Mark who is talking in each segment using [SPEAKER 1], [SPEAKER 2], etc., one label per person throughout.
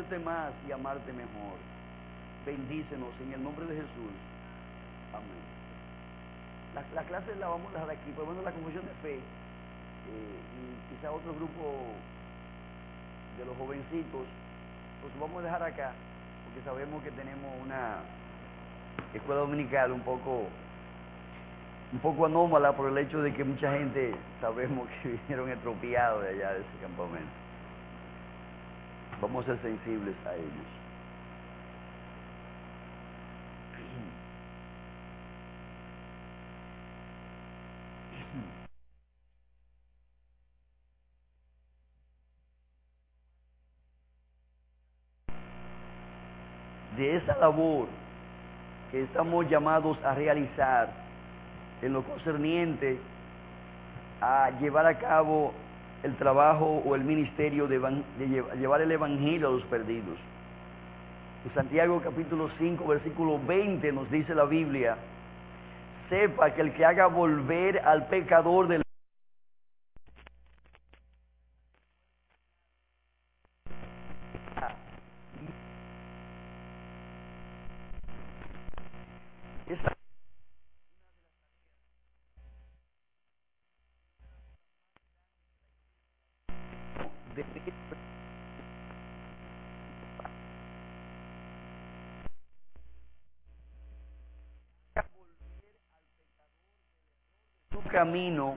[SPEAKER 1] más y amarte mejor. Bendícenos en el nombre de Jesús. Amén. La clase la vamos a dejar aquí, por lo menos la confesión de fe, y quizá otro grupo de los jovencitos, pues vamos a dejar acá, porque sabemos que tenemos una escuela dominical un poco anómala por el hecho de que mucha gente sabemos que vinieron estropeados de allá de ese campamento. Vamos a ser sensibles a ellos. De esa labor que estamos llamados a realizar en lo concerniente a llevar a cabo el trabajo o el ministerio de llevar el evangelio a los perdidos. En Santiago capítulo 5 versículo 20 nos dice la Biblia: sepa que el que haga volver al pecador del esa de su camino,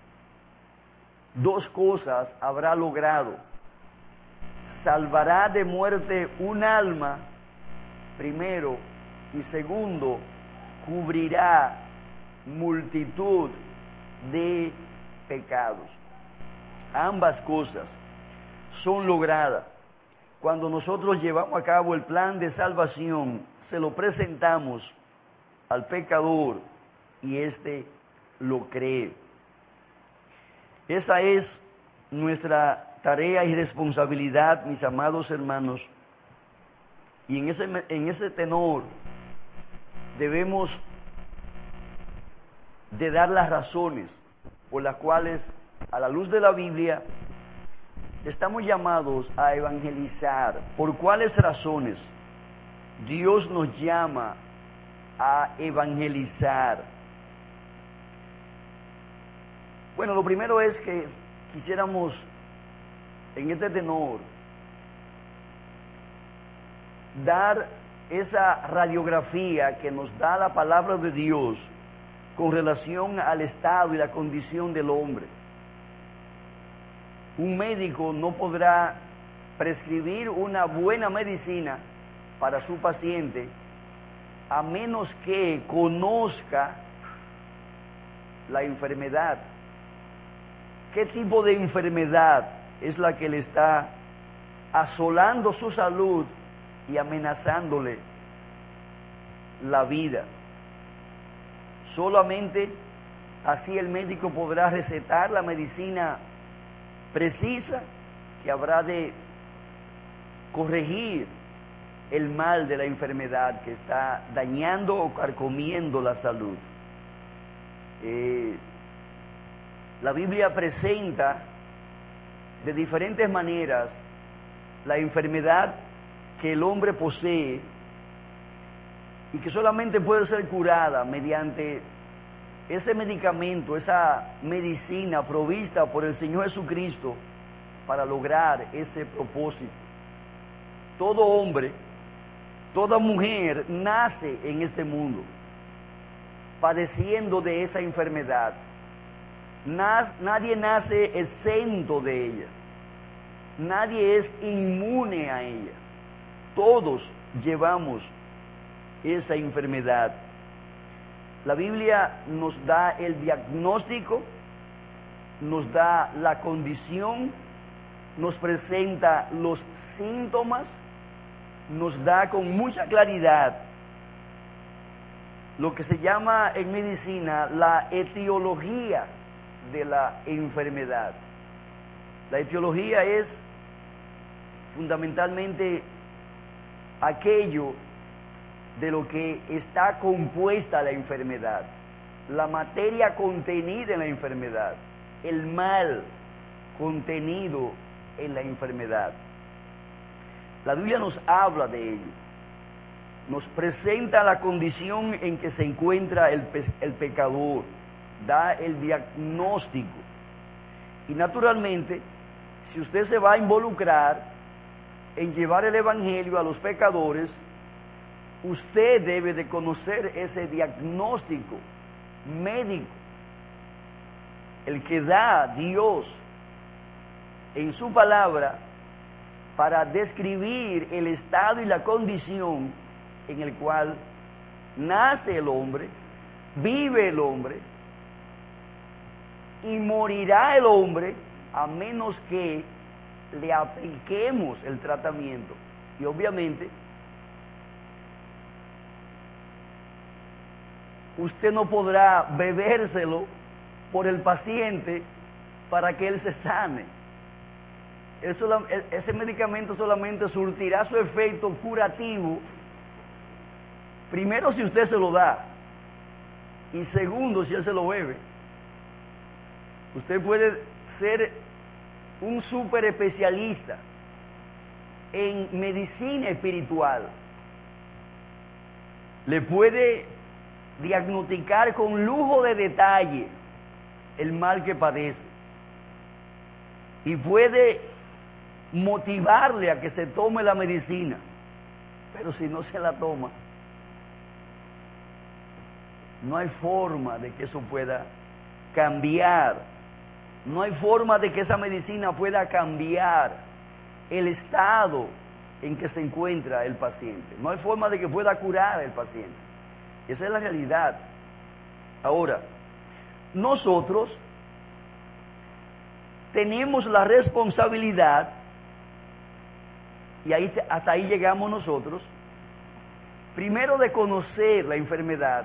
[SPEAKER 1] dos cosas habrá logrado: salvará de muerte un alma, primero, y segundo, cubrirá multitud de pecados. Ambas cosas son logradas cuando nosotros llevamos a cabo el plan de salvación, se lo presentamos al pecador y éste lo cree. Esa es nuestra tarea y responsabilidad, mis amados hermanos, y en ese tenor debemos de dar las razones por las cuales, a la luz de la Biblia, estamos llamados a evangelizar. ¿Por cuáles razones Dios nos llama a evangelizar? Bueno, lo primero es que quisiéramos, en este tenor, dar esa radiografía que nos da la palabra de Dios con relación al estado y la condición del hombre. Un médico no podrá prescribir una buena medicina para su paciente a menos que conozca la enfermedad. ¿Qué tipo de enfermedad es la que le está asolando su salud y amenazándole la vida? Solamente así el médico podrá recetar la medicina precisa que habrá de corregir el mal de la enfermedad que está dañando o carcomiendo la salud. La Biblia presenta de diferentes maneras la enfermedad que el hombre posee y que solamente puede ser curada mediante ese medicamento, esa medicina provista por el Señor Jesucristo para lograr ese propósito. Todo hombre, toda mujer nace en este mundo padeciendo de esa enfermedad. Nadie nace exento de ella. Nadie es inmune a ella. Todos llevamos esa enfermedad. La Biblia nos da el diagnóstico, nos da la condición, nos presenta los síntomas, nos da con mucha claridad lo que se llama en medicina la etiología de la enfermedad. La etiología es fundamentalmente aquello de lo que está compuesta la enfermedad, la materia contenida en la enfermedad, el mal contenido en la enfermedad. La Biblia nos habla de ello. Nos presenta la condición en que se encuentra el pecador, da el diagnóstico. Y naturalmente, si usted se va a involucrar en llevar el evangelio a los pecadores, usted debe de conocer ese diagnóstico médico, el que da Dios en su palabra para describir el estado y la condición en el cual nace el hombre, vive el hombre y morirá el hombre a menos que le apliquemos el tratamiento. Y obviamente usted no podrá bebérselo por el paciente para que él se sane. Ese medicamento solamente surtirá su efecto curativo, primero si usted se lo da, y segundo si él se lo bebe. Usted puede ser un súper especialista en medicina espiritual, le puede diagnosticar con lujo de detalle el mal que padece y puede motivarle a que se tome la medicina, pero si no se la toma, no hay forma de que eso pueda cambiar, no hay forma de que esa medicina pueda cambiar el estado en que se encuentra el paciente, no hay forma de que pueda curar al paciente. Esa es la realidad. Ahora, nosotros tenemos la responsabilidad, y hasta ahí llegamos nosotros, primero de conocer la enfermedad,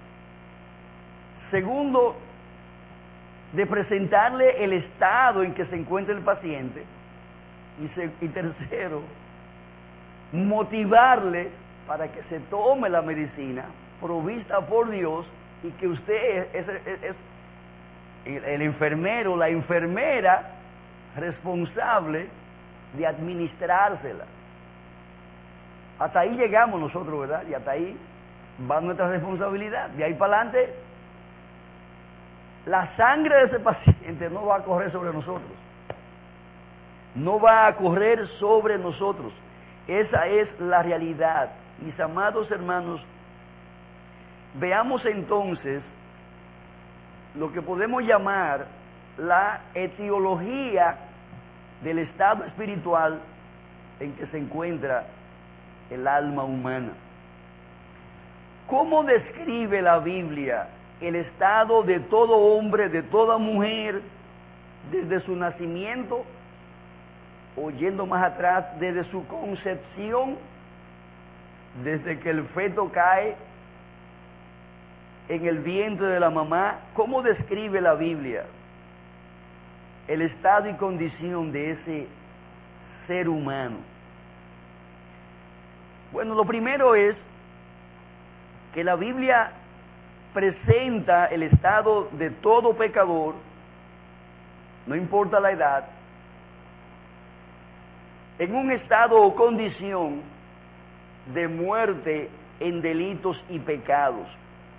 [SPEAKER 1] segundo, de presentarle el estado en que se encuentra el paciente, y tercero, motivarle para que se tome la medicina provista por Dios, y que usted es el enfermero, la enfermera responsable de administrársela. Hasta ahí llegamos nosotros, ¿verdad? Y hasta ahí va nuestra responsabilidad. De ahí para adelante, la sangre de ese paciente no va a correr sobre nosotros. No va a correr sobre nosotros. Esa es la realidad. Mis amados hermanos, veamos entonces lo que podemos llamar la etiología del estado espiritual en que se encuentra el alma humana. ¿Cómo describe la Biblia el estado de todo hombre, de toda mujer, desde su nacimiento, o yendo más atrás, desde su concepción, desde que el feto cae en el vientre de la mamá? ¿Cómo describe la Biblia el estado y condición de ese ser humano? Bueno, lo primero es que la Biblia presenta el estado de todo pecador, no importa la edad, en un estado o condición de muerte en delitos y pecados.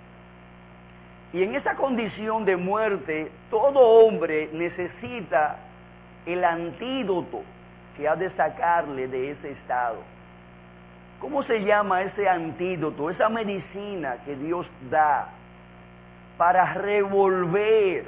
[SPEAKER 1] Y en esa condición de muerte, todo hombre necesita el antídoto que ha de sacarle de ese estado. ¿Cómo se llama ese antídoto, esa medicina que Dios da para revolver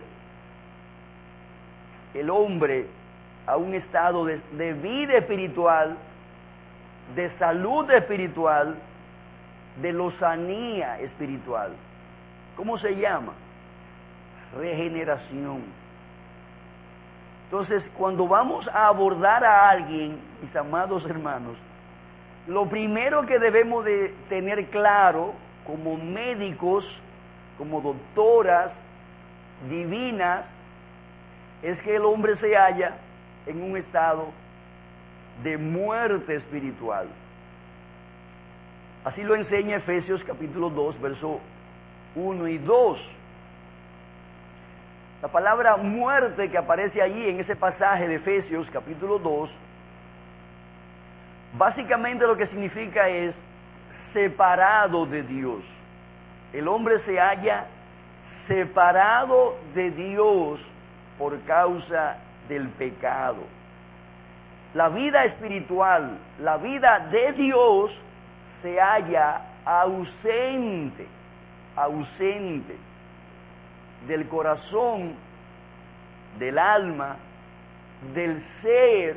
[SPEAKER 1] el hombre a un estado de vida espiritual, de salud espiritual, de lozanía espiritual? ¿Cómo se llama? Regeneración. Entonces, cuando vamos a abordar a alguien, mis amados hermanos, lo primero que debemos de tener claro como médicos, como doctoras divinas, es que el hombre se halla en un estado de muerte espiritual. Así lo enseña Efesios capítulo 2, verso 1 y 2. La palabra muerte que aparece allí en ese pasaje de Efesios capítulo 2 Básicamente lo que significa es separado de Dios. El hombre se halla separado de Dios por causa del pecado. La vida espiritual, la vida de Dios se halla ausente del corazón, del alma, del ser,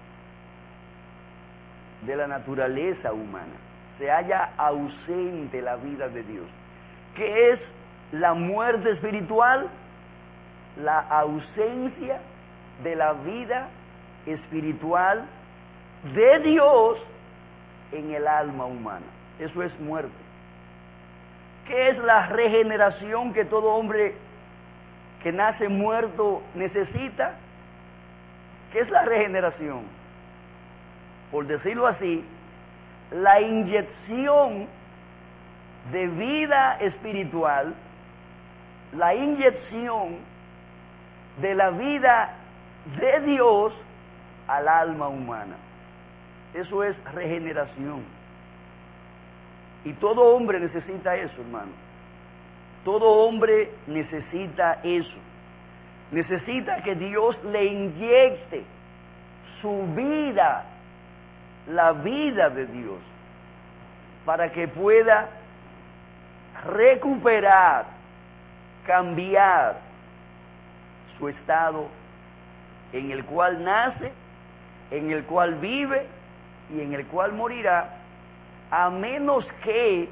[SPEAKER 1] de la naturaleza humana. Se halla ausente la vida de Dios. ¿Qué es la muerte espiritual? La ausencia de la vida espiritual de Dios en el alma humana. Eso es muerte. ¿Qué es la regeneración que todo hombre que nace muerto necesita? ¿Qué es la regeneración? Por decirlo así, la inyección de vida espiritual, la inyección de la vida de Dios al alma humana. Eso es regeneración. Y todo hombre necesita eso, hermano. Todo hombre necesita eso. Necesita que Dios le inyecte su vida, la vida de Dios, para que pueda recuperar, cambiar su estado en el cual nace, en el cual vive y en el cual morirá, a menos que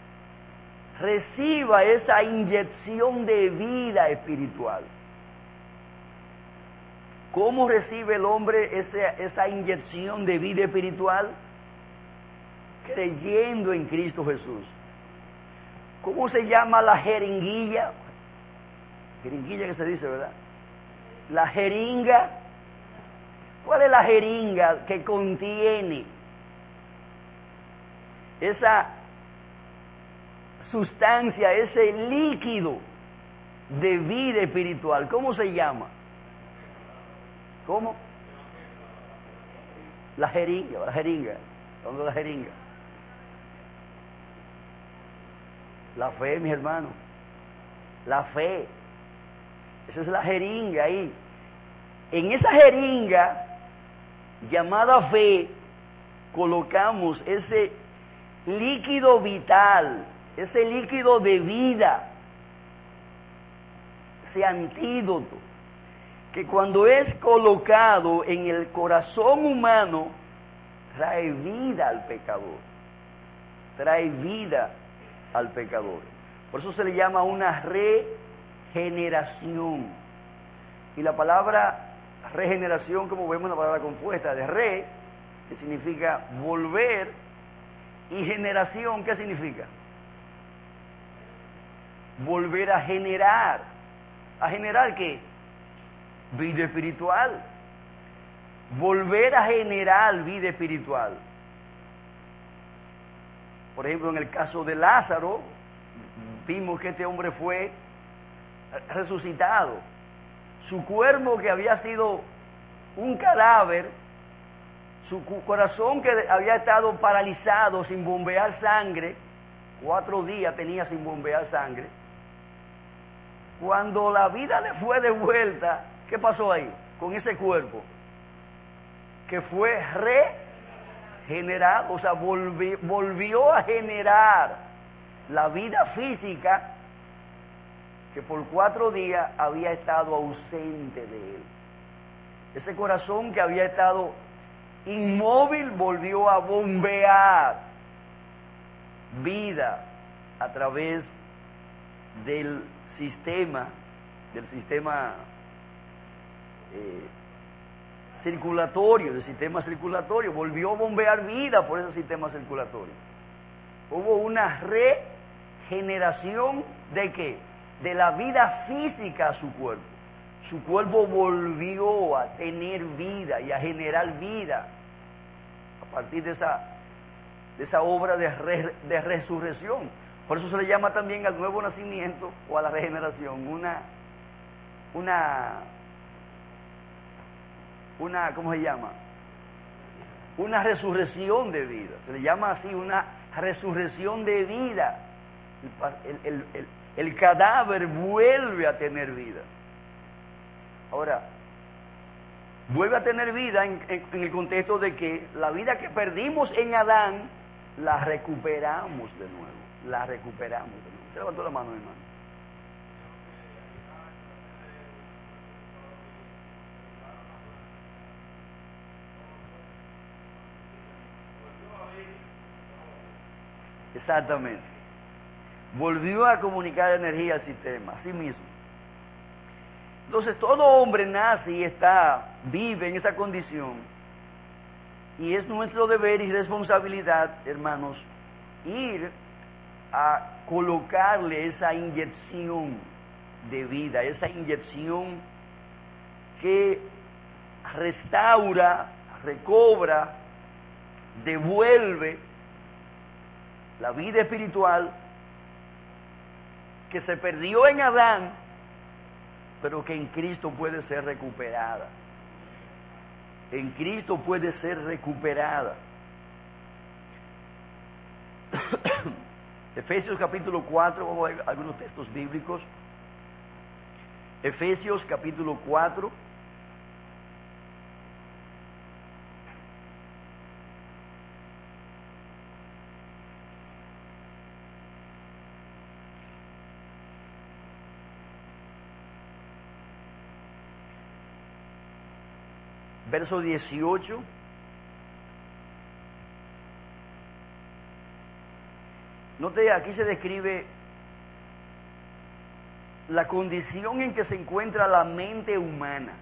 [SPEAKER 1] reciba esa inyección de vida espiritual. ¿Cómo recibe el hombre esa inyección de vida espiritual? Creyendo en Cristo Jesús. ¿Cómo se llama la jeringuilla? Jeringuilla que se dice, ¿verdad? La jeringa. ¿Cuál es la jeringa que contiene esa sustancia, ese líquido de vida espiritual? ¿Cómo se llama? ¿Cómo? La jeringa. ¿Dónde es la jeringa? La fe, mis hermanos. La fe. Esa es la jeringa ahí. En esa jeringa llamada fe colocamos ese líquido vital, ese líquido de vida, ese antídoto, que cuando es colocado en el corazón humano, trae vida al pecador. Trae vida al pecador. Por eso se le llama una regeneración. Y la palabra regeneración, como vemos, una palabra compuesta de re, que significa volver, y generación, ¿qué significa? Volver a generar. ¿A generar qué? Vida espiritual. Volver a generar vida espiritual. Por ejemplo, en el caso de Lázaro, vimos que este hombre fue resucitado. Su cuerpo, que había sido un cadáver, su corazón, que había estado paralizado sin bombear sangre, 4 días tenía sin bombear sangre. Cuando la vida le fue devuelta, ¿qué pasó ahí con ese cuerpo? Que fue regenerado, o sea, volvió a generar la vida física que por 4 días había estado ausente de él. Ese corazón que había estado inmóvil volvió a bombear vida a través del sistema circulatorio, volvió a bombear vida por ese sistema circulatorio. Hubo una regeneración ¿de qué? De la vida física a su cuerpo. Su cuerpo volvió a tener vida y a generar vida a partir de esa obra de resurrección. Por eso se le llama también al nuevo nacimiento o a la regeneración ¿cómo se llama? una resurrección de vida. Se le llama así una resurrección de vida. El cadáver vuelve a tener vida. Ahora, vuelve a tener vida en el contexto de que la vida que perdimos en Adán, la recuperamos de nuevo. La recuperamos de nuevo. ¿Se levantó la mano, hermano? Exactamente. Volvió a comunicar energía al sistema, así mismo. Entonces todo hombre nace y vive en esa condición. Y es nuestro deber y responsabilidad, hermanos, ir a colocarle esa inyección de vida, esa inyección que restaura, recobra, devuelve la vida espiritual que se perdió en Adán, pero que en Cristo puede ser recuperada. En Cristo puede ser recuperada. Efesios capítulo 4, vamos a ver algunos textos bíblicos. Efesios capítulo 4. Verso 18. Note, aquí se describe la condición en que se encuentra la mente humana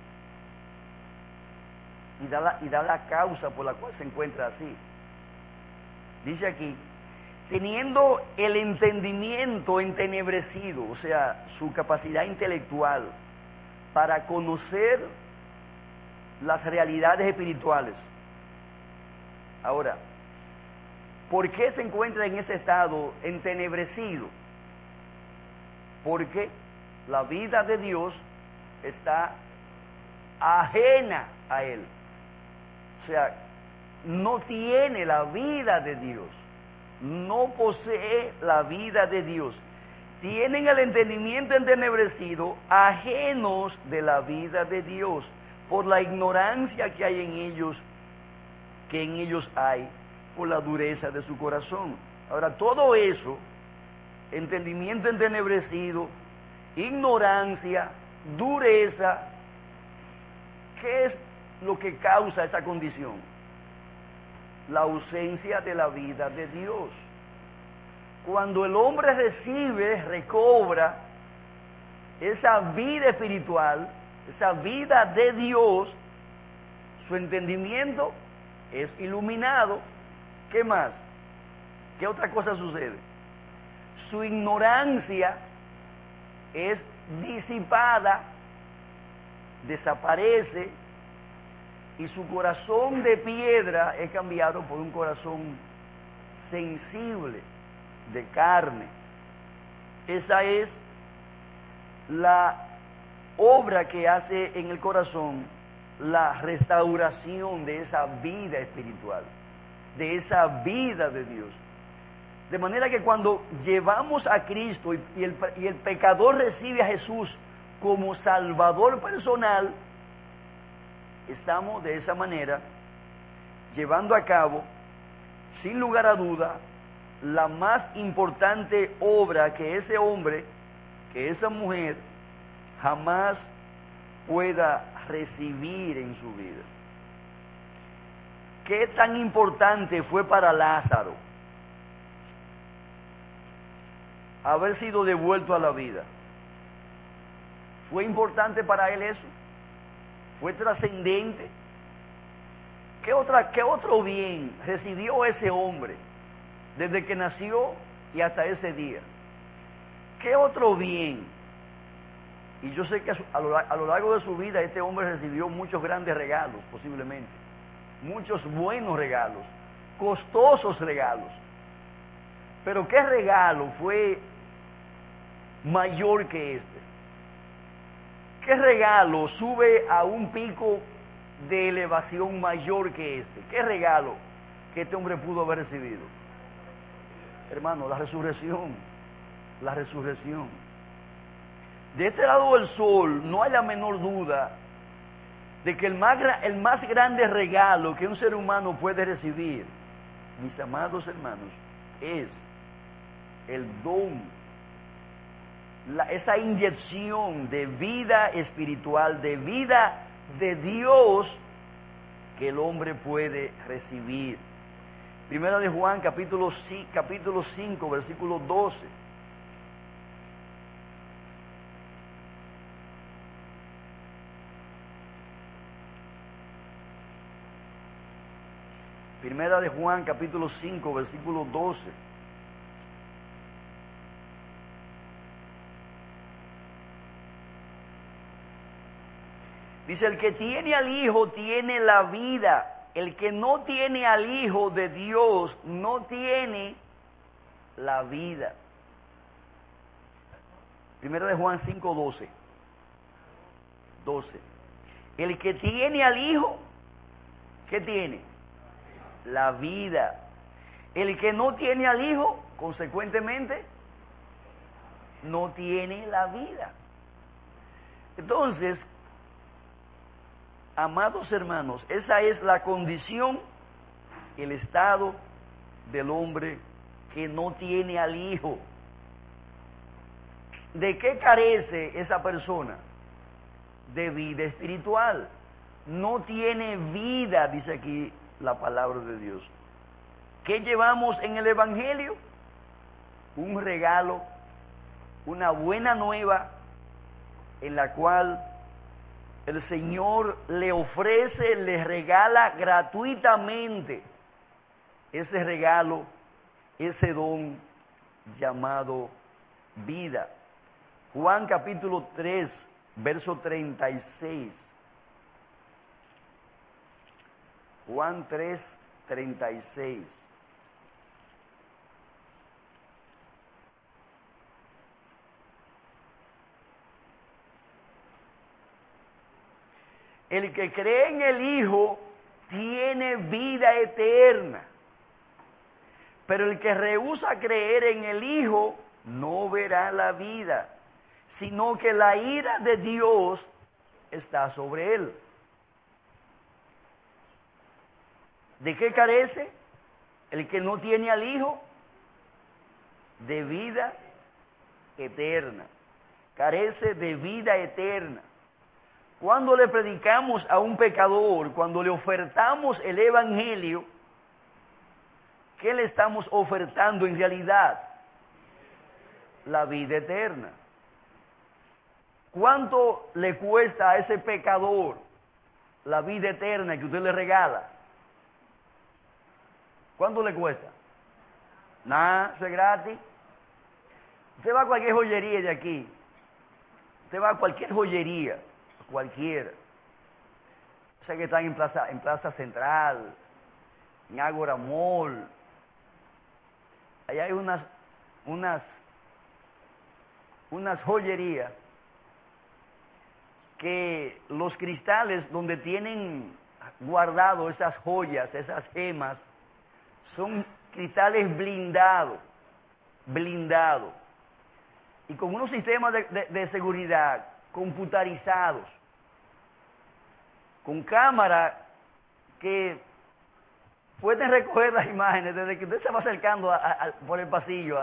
[SPEAKER 1] y da la causa por la cual se encuentra así. Dice aquí, teniendo el entendimiento entenebrecido, o sea, su capacidad intelectual para conocer las realidades espirituales. Ahora, ¿por qué se encuentra en ese estado entenebrecido? Porque la vida de Dios está ajena a él. O sea, no tiene la vida de Dios, no posee la vida de Dios. Tienen el entendimiento entenebrecido, ajenos de la vida de Dios, por la ignorancia que hay en ellos hay, por la dureza de su corazón. Ahora, todo eso, entendimiento entenebrecido, ignorancia, dureza, ¿qué es lo que causa esa condición? La ausencia de la vida de Dios. Cuando el hombre recobra esa vida espiritual, esa vida de Dios, su entendimiento es iluminado. ¿Qué más? ¿Qué otra cosa sucede? Su ignorancia es disipada, desaparece, y su corazón de piedra es cambiado por un corazón sensible, de carne. Esa es la obra que hace en el corazón la restauración de esa vida espiritual, de esa vida de Dios. De manera que cuando llevamos a Cristo y el pecador recibe a Jesús como Salvador personal, estamos de esa manera llevando a cabo, sin lugar a duda, la más importante obra que ese hombre, que esa mujer jamás pueda recibir en su vida. ¿Qué tan importante fue para Lázaro haber sido devuelto a la vida? ¿Fue importante para él eso? ¿Fue trascendente? ¿Qué otro bien recibió ese hombre desde que nació y hasta ese día? ¿Qué otro bien? Y yo sé que a lo largo de su vida este hombre recibió muchos grandes regalos, posiblemente. Muchos buenos regalos, costosos regalos. Pero ¿qué regalo fue mayor que este? ¿Qué regalo sube a un pico de elevación mayor que este? ¿Qué regalo que este hombre pudo haber recibido? Hermano, la resurrección. La resurrección. De este lado del sol no hay la menor duda de que el más grande regalo que un ser humano puede recibir, mis amados hermanos, es el don, esa inyección de vida espiritual, de vida de Dios que el hombre puede recibir. Primera de Juan, capítulo 5, versículo 12. Primera de Juan, capítulo 5, versículo 12. Dice, el que tiene al Hijo tiene la vida. El que no tiene al Hijo de Dios no tiene la vida. Primera de Juan 5, 12. 12. El que tiene al Hijo, ¿qué tiene? La vida. El que no tiene al Hijo, consecuentemente, no tiene la vida. Entonces, amados hermanos, esa es la condición, el estado del hombre que no tiene al Hijo. ¿De qué carece esa persona? De vida espiritual. No tiene vida, dice aquí la palabra de Dios. ¿Qué llevamos en el Evangelio? Un regalo, una buena nueva en la cual el Señor le ofrece, le regala gratuitamente ese regalo, ese don llamado vida. Juan capítulo 3, verso 36. Juan 3, 36. El que cree en el Hijo tiene vida eterna, pero el que rehúsa creer en el Hijo no verá la vida, sino que la ira de Dios está sobre él. ¿De qué carece el que no tiene al Hijo? De vida eterna. Carece de vida eterna. Cuando le predicamos a un pecador, cuando le ofertamos el Evangelio, ¿qué le estamos ofertando en realidad? La vida eterna. ¿Cuánto le cuesta a ese pecador la vida eterna que usted le regala? ¿Cuánto le cuesta? Nada, eso es gratis. Usted va a cualquier joyería de aquí. Usted va a cualquier joyería, cualquiera. O sea que están en Plaza Central, en Ágora Mall. Allá hay unas joyerías que los cristales donde tienen guardado esas joyas, esas gemas, son cristales blindados, y con unos sistemas de seguridad computarizados, con cámaras que pueden recoger las imágenes desde que usted se va acercando por el pasillo.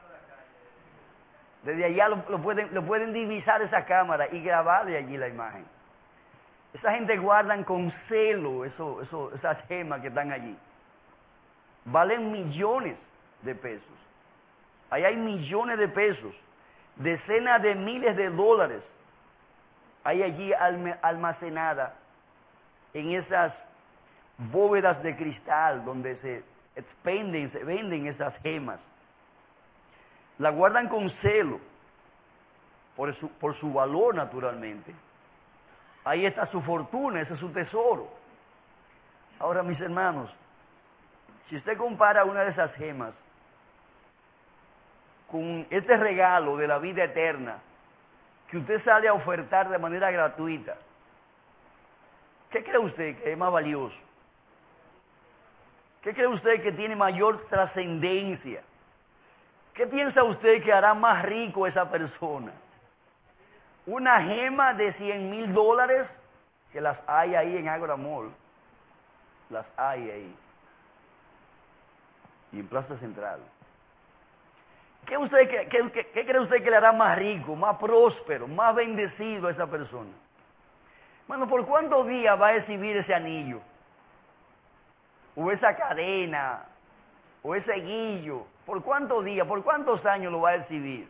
[SPEAKER 1] Desde allá lo pueden divisar esa cámara y grabar de allí la imagen. Esa gente guardan con celo esas gemas que están allí. Valen millones de pesos. Ahí hay millones de pesos, decenas de miles de dólares. Hay allí almacenada en esas bóvedas de cristal donde se venden esas gemas. La guardan con celo, por su valor naturalmente. Ahí está su fortuna, ese es su tesoro. Ahora, mis hermanos, si usted compara una de esas gemas con este regalo de la vida eterna que usted sale a ofertar de manera gratuita, ¿Qué cree usted que es más valioso? ¿Qué cree usted que tiene mayor trascendencia? ¿Qué piensa usted que hará más rico a esa persona? ¿Una gema de $100,000 que las hay ahí en Ágora Mall? Las hay ahí. Y en Plaza Central. ¿Qué cree usted que le hará más rico, más próspero, más bendecido a esa persona? Bueno, ¿por cuántos días va a exhibir ese anillo? O esa cadena, o ese guillo. ¿Por cuántos días, por cuántos años lo va a exhibir?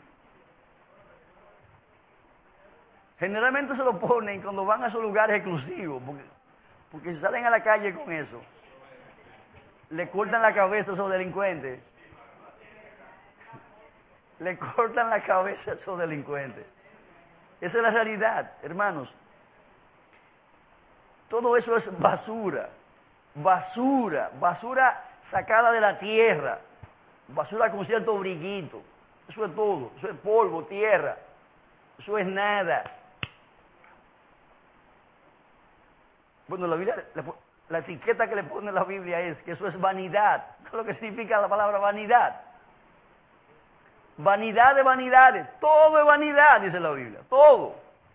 [SPEAKER 1] Generalmente se lo ponen cuando van a esos lugares exclusivos, porque si salen a la calle con eso, le cortan la cabeza a esos delincuentes. Le cortan la cabeza a esos delincuentes. Esa es la realidad, hermanos. Todo eso es basura. Basura sacada de la tierra, basura con cierto brillito. Eso es todo, eso es polvo, tierra, eso es nada. Bueno, la Biblia, la etiqueta que le pone la Biblia es que eso es vanidad. ¿Qué es lo que significa la palabra vanidad? Vanidad de vanidades, todo es vanidad, dice la Biblia, todo.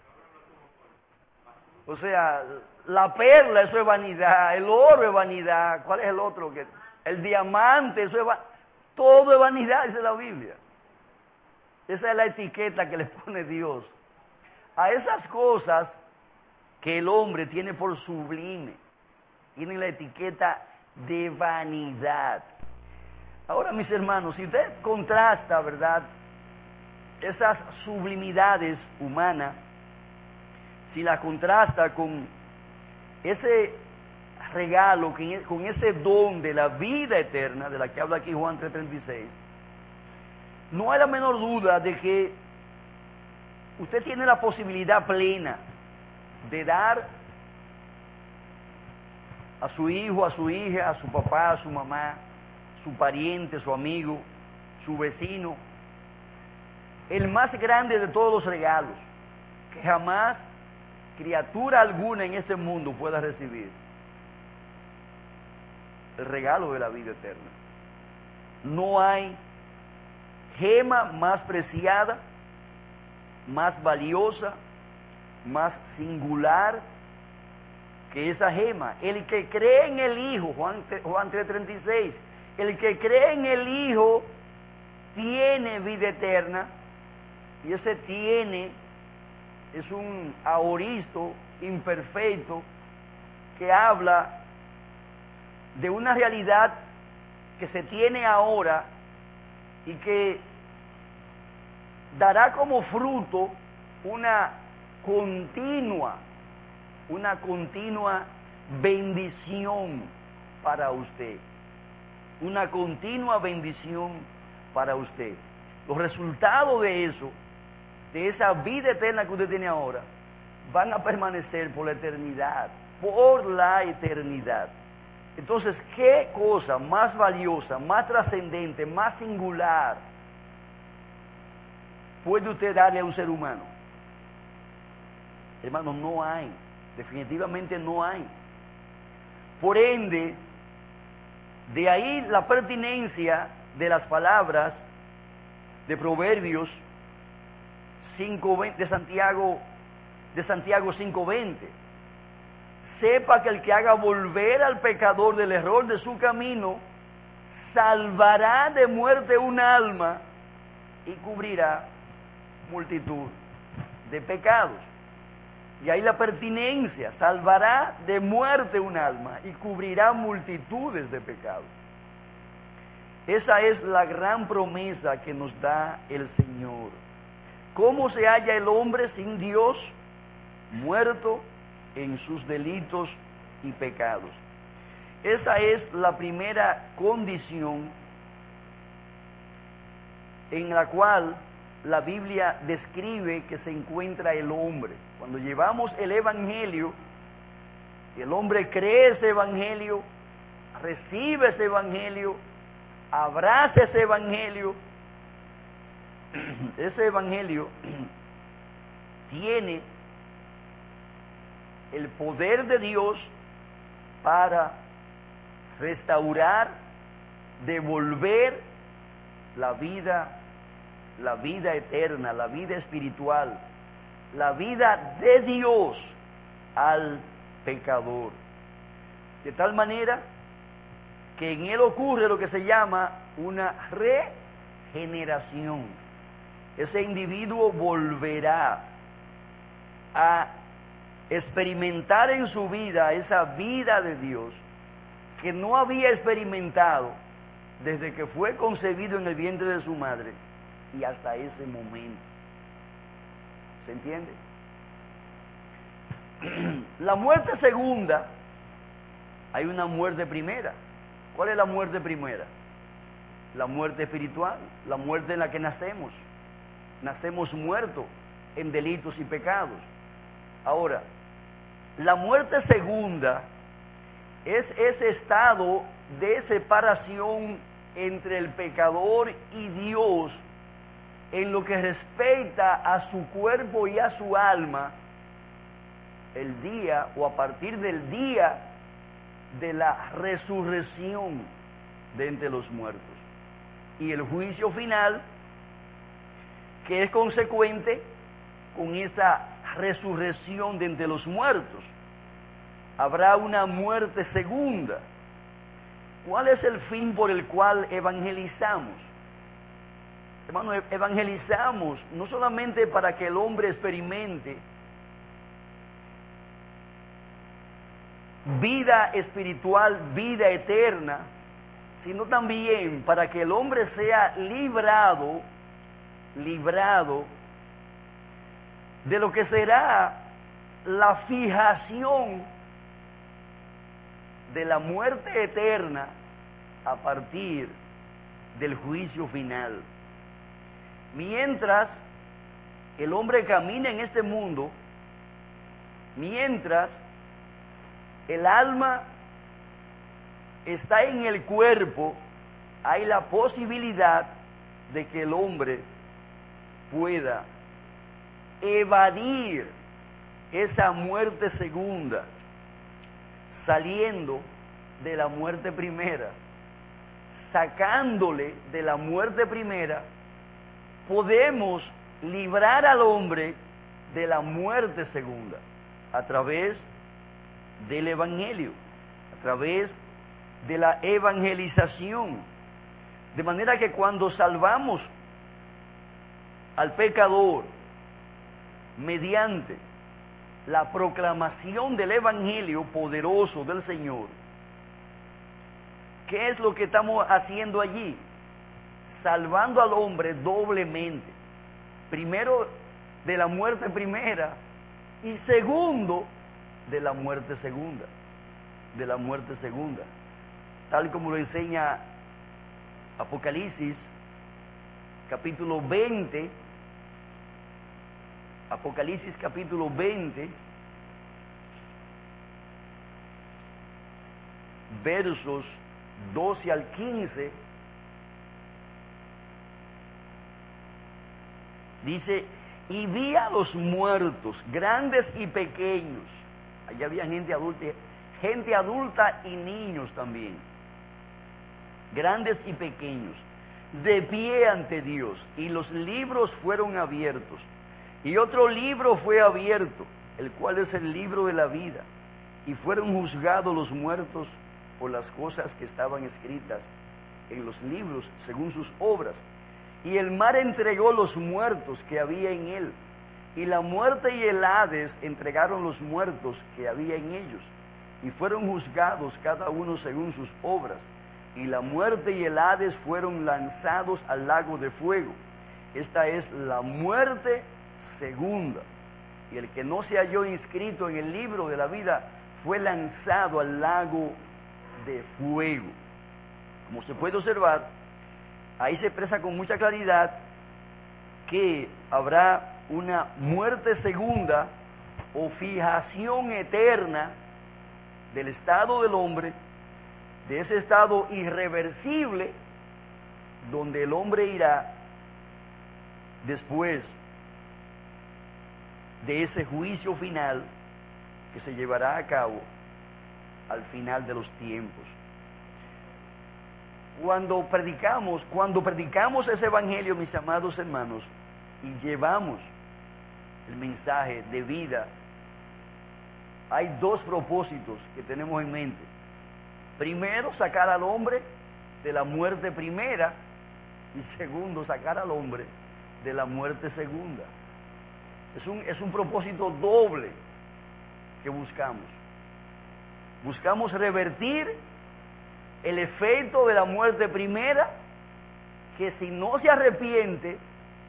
[SPEAKER 1] O sea, la perla, eso es vanidad, el oro es vanidad, ¿cuál es el otro? El diamante, eso es vanidad, todo es vanidad, dice la Biblia. Esa es la etiqueta que le pone Dios a esas cosas que el hombre tiene por sublime, tienen la etiqueta de vanidad. Ahora, mis hermanos, si usted contrasta, ¿verdad?, esas sublimidades humanas, si la contrasta con ese regalo, con ese don de la vida eterna, de la que habla aquí Juan 3:36, no hay la menor duda de que usted tiene la posibilidad plena de dar a su hijo, a su hija, a su papá, a su mamá, su pariente, su amigo, su vecino, el más grande de todos los regalos que jamás criatura alguna en este mundo pueda recibir: el regalo de la vida eterna. No hay gema más preciada, más valiosa, más singular que esa gema. El que cree en el Hijo, Juan 3:36, el que cree en el Hijo tiene vida eterna, y ese tiene es un aoristo imperfecto que habla de una realidad que se tiene ahora y que dará como fruto una continua bendición para usted. Una continua bendición para usted. Los resultados de eso, de esa vida eterna que usted tiene ahora, van a permanecer por la eternidad, por la eternidad. Entonces, ¿qué cosa más valiosa, más trascendente, más singular puede usted darle a un ser humano? Hermano, no hay, definitivamente no hay. Por ende, de ahí la pertinencia de las palabras de Proverbios 5:20, de Santiago 5:20. Sepa que el que haga volver al pecador del error de su camino, salvará de muerte un alma y cubrirá multitud de pecados. Y ahí la pertinencia: salvará de muerte un alma y cubrirá multitudes de pecados. Esa es la gran promesa que nos da el Señor. ¿Cómo se halla el hombre sin Dios? Muerto en sus delitos y pecados. Esa es la primera condición en la cual la Biblia describe que se encuentra el hombre. Cuando llevamos el Evangelio, el hombre cree ese Evangelio, recibe ese Evangelio, abraza ese Evangelio. Ese Evangelio tiene el poder de Dios para restaurar, devolver la vida eterna, la vida espiritual, la vida de Dios al pecador. De tal manera que en él ocurre lo que se llama una regeneración. Ese individuo volverá a experimentar en su vida esa vida de Dios que no había experimentado desde que fue concebido en el vientre de su madre y hasta ese momento. ¿Se entiende? La muerte segunda, hay una muerte primera. ¿Cuál es la muerte primera? La muerte espiritual, la muerte en la que nacemos. Nacemos muertos en delitos y pecados. Ahora, la muerte segunda es ese estado de separación entre el pecador y Dios en lo que respecta a su cuerpo y a su alma el día o a partir del día de la resurrección de entre los muertos y el juicio final que es consecuente con esa resurrección de entre los muertos. Habrá una muerte segunda. ¿Cuál es el fin por el cual evangelizamos? Hermano, evangelizamos no solamente para que el hombre experimente vida espiritual, vida eterna, sino también para que el hombre sea librado de lo que será la fijación de la muerte eterna a partir del juicio final. Mientras el hombre camina en este mundo, mientras el alma está en el cuerpo, hay la posibilidad de que el hombre pueda evadir esa muerte segunda, saliendo de la muerte primera, sacándole de la muerte primera, podemos librar al hombre de la muerte segunda a través del evangelio, a través de la evangelización. De manera que cuando salvamos al pecador mediante la proclamación del evangelio poderoso del Señor, ¿qué es lo que estamos haciendo allí? Salvando al hombre doblemente. Primero, de la muerte primera, y segundo, de la muerte segunda. De la muerte segunda. Tal como lo enseña Apocalipsis, capítulo 20. Apocalipsis, capítulo 20, versos 12 al 15, dice: y vi a los muertos, grandes y pequeños. Allá había gente adulta y niños también, grandes y pequeños, de pie ante Dios, y los libros fueron abiertos. Y otro libro fue abierto, el cual es el libro de la vida, y fueron juzgados los muertos por las cosas que estaban escritas en los libros según sus obras. Y el mar entregó los muertos que había en él, y la muerte y el Hades entregaron los muertos que había en ellos, y fueron juzgados cada uno según sus obras. Y la muerte y el Hades fueron lanzados al lago de fuego. Esta es la muerte segunda. Y el que no se halló inscrito en el libro de la vida fue lanzado al lago de fuego. Como se puede observar, ahí se expresa con mucha claridad que habrá una muerte segunda o fijación eterna del estado del hombre, de ese estado irreversible donde el hombre irá después de ese juicio final que se llevará a cabo al final de los tiempos. Cuando predicamos ese evangelio, mis amados hermanos, y llevamos el mensaje de vida, hay dos propósitos que tenemos en mente. Primero, sacar al hombre de la muerte primera, y segundo, sacar al hombre de la muerte segunda. Es un propósito doble que buscamos. Buscamos revertir el efecto de la muerte primera, que si no se arrepiente,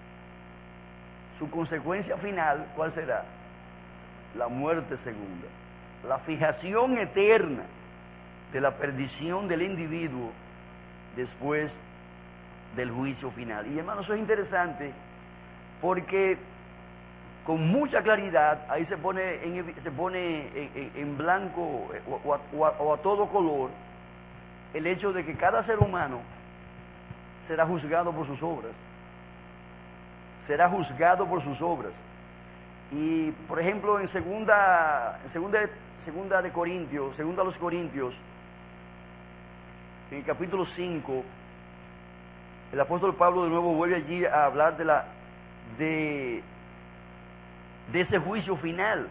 [SPEAKER 1] su consecuencia final, ¿cuál será? La muerte segunda, la fijación eterna de la perdición del individuo después del juicio final. Y hermanos, eso es interesante porque con mucha claridad ahí se pone en blanco o a todo color el hecho de que cada ser humano será juzgado por sus obras. Será juzgado por sus obras. Y por ejemplo en segunda a los Corintios, en el capítulo 5, el apóstol Pablo de nuevo vuelve allí a hablar de ese juicio final.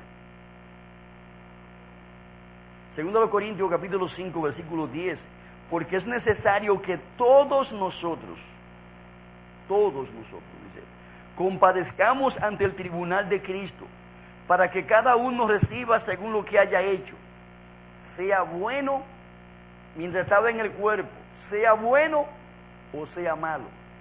[SPEAKER 1] Segunda a los Corintios capítulo 5 versículo 10, porque es necesario que todos nosotros, dice, compadezcamos ante el tribunal de Cristo, para que cada uno reciba según lo que haya hecho, sea bueno mientras estaba en el cuerpo, sea bueno o sea malo.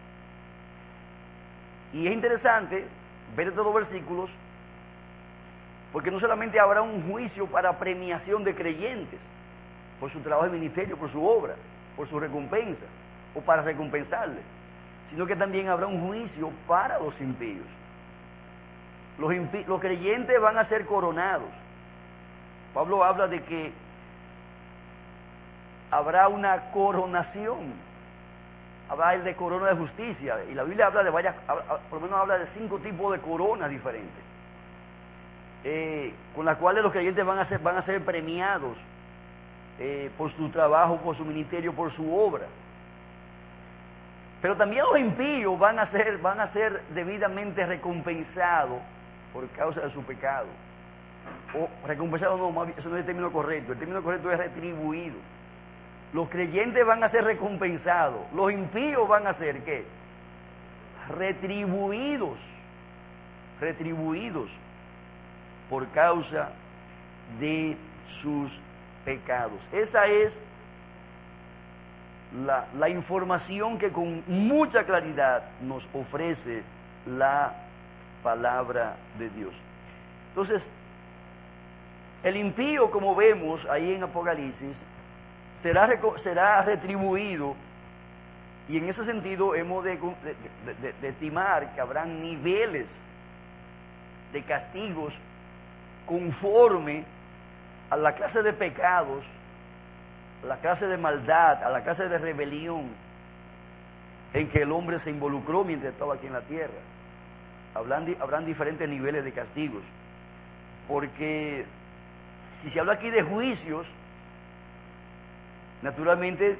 [SPEAKER 1] Y es interesante ver estos dos versículos, porque no solamente habrá un juicio para premiación de creyentes, por su trabajo de ministerio, por su obra, por su recompensa, o para recompensarles, sino que también habrá un juicio para los impíos. Los creyentes van a ser coronados. Pablo habla de que habrá una coronación, habrá el de corona de justicia, y la Biblia habla de por lo menos habla de 5 tipos de coronas diferentes, con las cuales los creyentes van a ser premiados por su trabajo, por su ministerio, por su obra. Pero también los impíos van a ser debidamente recompensados por causa de su pecado. O recompensados no, eso no es el término correcto. El término correcto es retribuido. Los creyentes van a ser recompensados. Los impíos van a ser, ¿qué? Retribuidos por causa de sus pecados. Esa es la información que con mucha claridad nos ofrece la palabra de Dios. Entonces, el impío, como vemos ahí en Apocalipsis, será retribuido, y en ese sentido hemos de estimar que habrán niveles de castigos conforme a la clase de pecados, a la clase de maldad, a la clase de rebelión en que el hombre se involucró mientras estaba aquí en la tierra. Habrán diferentes niveles de castigos, porque si se habla aquí de juicios, naturalmente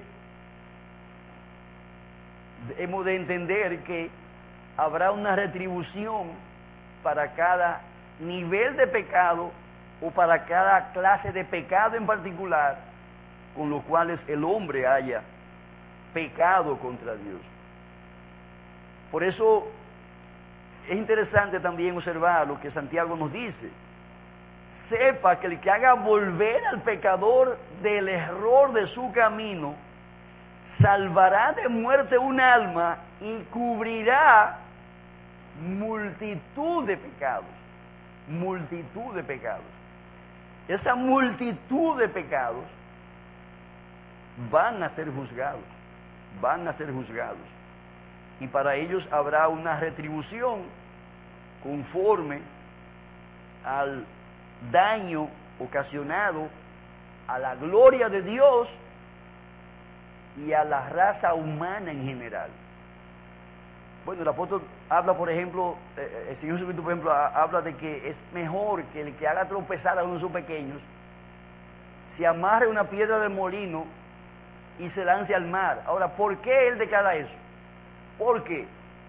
[SPEAKER 1] hemos de entender que habrá una retribución para cada nivel de pecado o para cada clase de pecado en particular con los cuales el hombre haya pecado contra Dios. Por eso es interesante también observar lo que Santiago nos dice. Sepa que el que haga volver al pecador del error de su camino, salvará de muerte un alma y cubrirá multitud de pecados. Multitud de pecados. Esa multitud de pecados van a ser juzgados. Y para ellos habrá una retribución conforme al daño ocasionado a la gloria de Dios y a la raza humana en general. Bueno, el apóstol habla, por ejemplo, el Señor Jesucristo, por ejemplo, habla de que es mejor que el que haga tropezar a uno de sus pequeños se amarre una piedra del molino y se lance al mar. Ahora, ¿por qué él declara eso? ¿Por qué?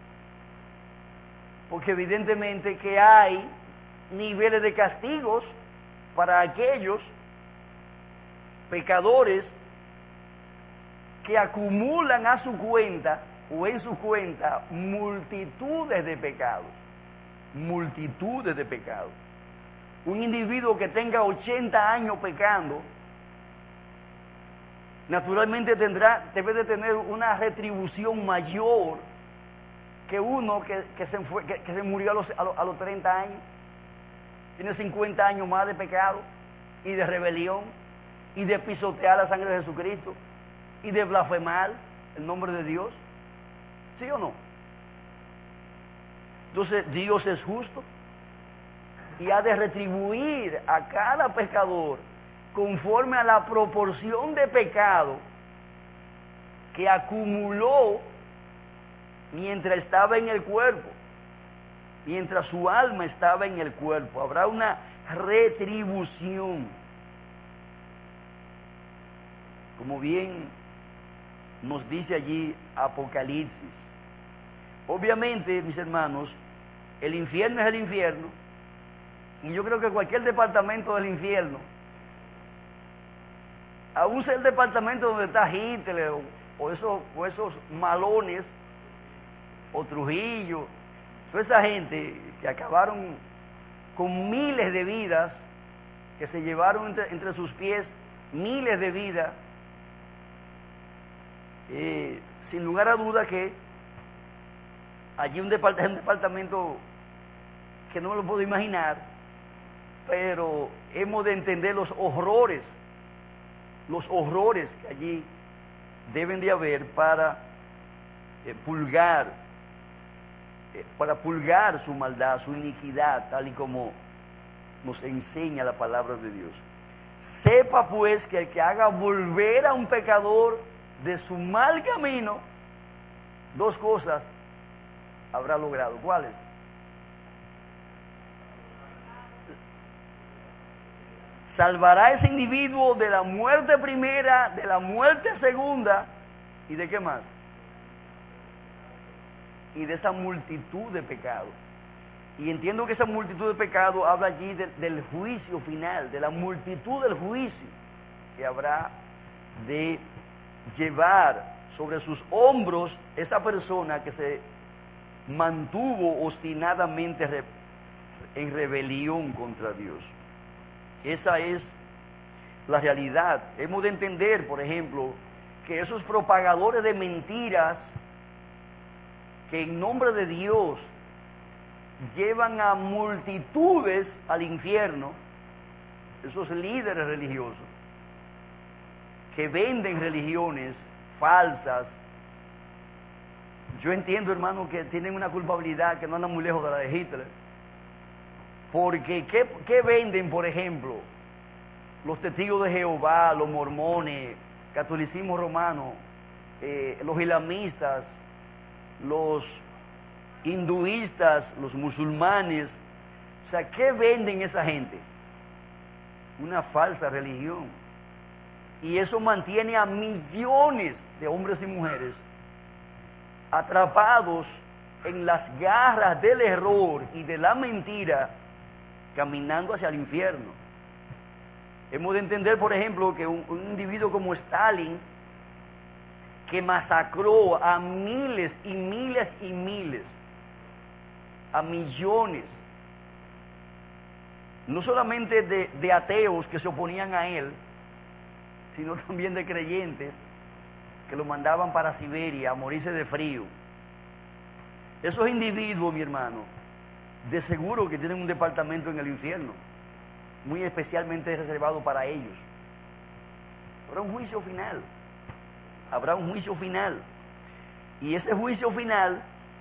[SPEAKER 1] Porque evidentemente que hay niveles de castigos para aquellos pecadores que acumulan a su cuenta o en su cuenta multitudes de pecados. Multitudes de pecados. Un individuo que tenga 80 años pecando, naturalmente debe de tener una retribución mayor que uno que se murió a los 30 años. Tiene 50 años más de pecado y de rebelión y de pisotear la sangre de Jesucristo y de blasfemar el nombre de Dios. ¿Sí o no? Entonces Dios es justo y ha de retribuir a cada pecador conforme a la proporción de pecado que acumuló mientras estaba en el cuerpo, mientras su alma estaba en el cuerpo. Habrá una retribución, como bien nos dice allí Apocalipsis. Obviamente, mis hermanos, el infierno es el infierno, y yo creo que cualquier departamento del infierno, aún sea el departamento donde está Hitler o esos malones, o Trujillo, toda esa gente que acabaron con miles de vidas, que se llevaron entre sus pies miles de vidas, sin lugar a duda que allí un departamento que no me lo puedo imaginar, pero hemos de entender los horrores que allí deben de haber para pulgar su maldad, su iniquidad, tal y como nos enseña la palabra de Dios. Sepa pues que el que haga volver a un pecador de su mal camino, dos cosas habrá logrado. ¿Cuáles? Salvará a ese individuo de la muerte primera, de la muerte segunda, ¿y de qué más? Y de esa multitud de pecados. Y entiendo que esa multitud de pecados habla allí del juicio final, de la multitud del juicio que habrá de llevar sobre sus hombros esa persona que se mantuvo obstinadamente en rebelión contra Dios. Esa es la realidad. Hemos de entender, por ejemplo, que esos propagadores de mentiras que en nombre de Dios llevan a multitudes al infierno, esos líderes religiosos que venden religiones falsas, yo entiendo, hermano, que tienen una culpabilidad que no anda muy lejos de la de Hitler, porque ¿qué venden, por ejemplo, los testigos de Jehová, los mormones, catolicismo romano, los islamistas, los hinduistas, los musulmanes? O sea, ¿qué venden esa gente? Una falsa religión. Y eso mantiene a millones de hombres y mujeres atrapados en las garras del error y de la mentira, caminando hacia el infierno. Hemos de entender, por ejemplo, que un individuo como Stalin, que masacró a miles y miles y miles, a millones, no solamente de ateos que se oponían a él, sino también de creyentes que lo mandaban para Siberia a morirse de frío. Esos individuos, mi hermano, de seguro que tienen un departamento en el infierno, muy especialmente reservado para ellos. Habrá un juicio final. Habrá un juicio final. Y ese juicio final,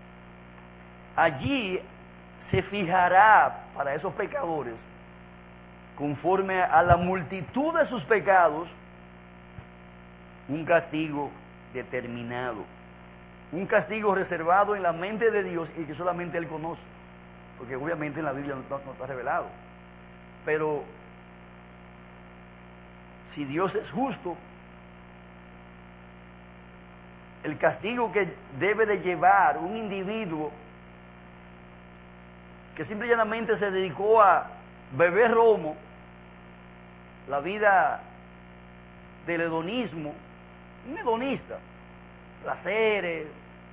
[SPEAKER 1] allí se fijará para esos pecadores, conforme a la multitud de sus pecados, un castigo determinado. un castigo reservado en la mente de Dios y que solamente Él conoce, porque obviamente en la Biblia no está revelado. Pero si Dios es justo, el castigo que debe de llevar un individuo que simple y llanamente se dedicó a beber romo, la vida del hedonismo, un hedonista, placeres,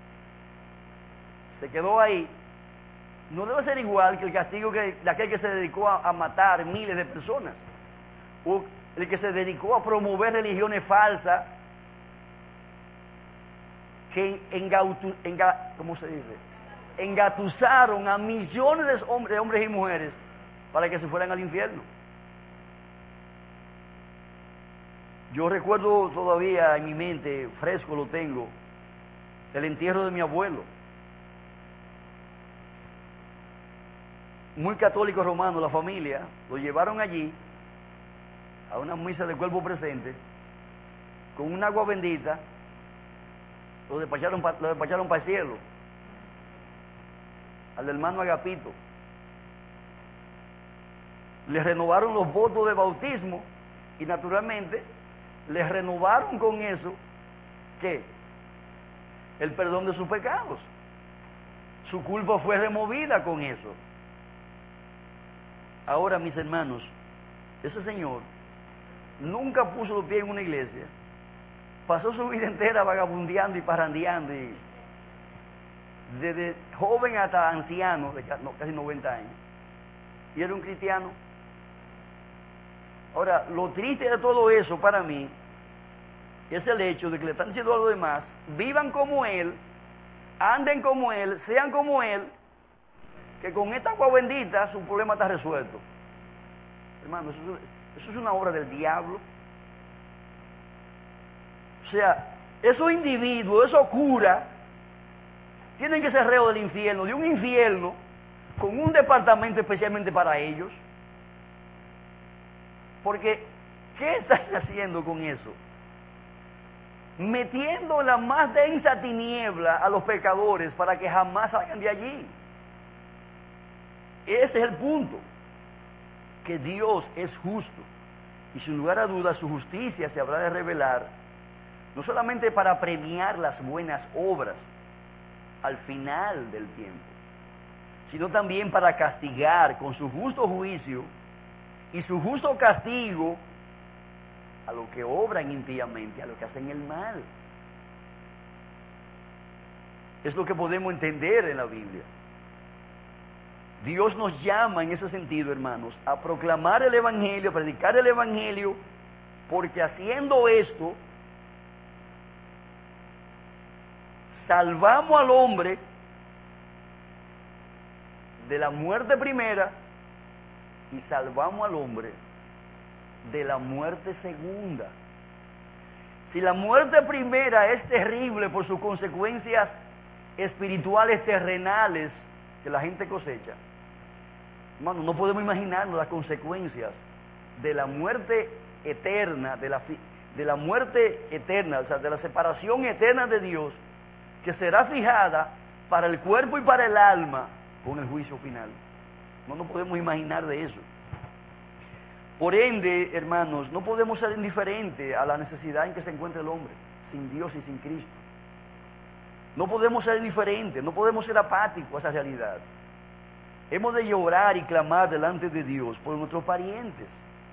[SPEAKER 1] se quedó ahí, no debe ser igual que el castigo de aquel que se dedicó a matar miles de personas, o el que se dedicó a promover religiones falsas que ¿cómo se dice? Engatusaron a millones de hombres y mujeres para que se fueran al infierno. Yo recuerdo todavía en mi mente, fresco lo tengo, el entierro de mi abuelo. Muy católico romano la familia, lo llevaron allí a una misa de cuerpo presente con un agua bendita, lo despacharon para el cielo, al hermano Agapito. Le renovaron los votos de bautismo y naturalmente le renovaron con eso, ¿qué? El perdón de sus pecados. Su culpa fue removida con eso. Ahora, mis hermanos, ese señor nunca puso los pies en una iglesia, pasó su vida entera vagabundeando y parrandeando, y desde joven hasta anciano, de casi 90 años, y era un cristiano. Ahora, lo triste de todo eso para mí es el hecho de que le están diciendo a los demás, vivan como Él, anden como Él, sean como Él, que con esta agua bendita su problema está resuelto. Hermano, eso es una obra del diablo. O sea, esos individuos, esos curas, tienen que ser reos del infierno, de un infierno, con un departamento especialmente para ellos. Porque, ¿qué están haciendo con eso? Metiendo en la más densa tiniebla a los pecadores para que jamás salgan de allí. Ese es el punto, que Dios es justo y sin lugar a dudas su justicia se habrá de revelar no solamente para premiar las buenas obras al final del tiempo, sino también para castigar con su justo juicio y su justo castigo a los que obran impíamente, a los que hacen el mal. Es lo que podemos entender en la Biblia. Dios nos llama en ese sentido, hermanos, a proclamar el Evangelio, a predicar el Evangelio, porque haciendo esto, salvamos al hombre de la muerte primera y salvamos al hombre de la muerte segunda. Si la muerte primera es terrible por sus consecuencias espirituales terrenales que la gente cosecha, hermano, no podemos imaginarnos las consecuencias de la muerte eterna, de la muerte eterna, o sea, de la separación eterna de Dios, que será fijada para el cuerpo y para el alma con el juicio final. No nos podemos imaginar de eso. Por ende, hermanos, no podemos ser indiferentes a la necesidad en que se encuentra el hombre, sin Dios y sin Cristo. No podemos ser indiferentes, no podemos ser apáticos a esa realidad. Hemos de llorar y clamar delante de Dios por nuestros parientes,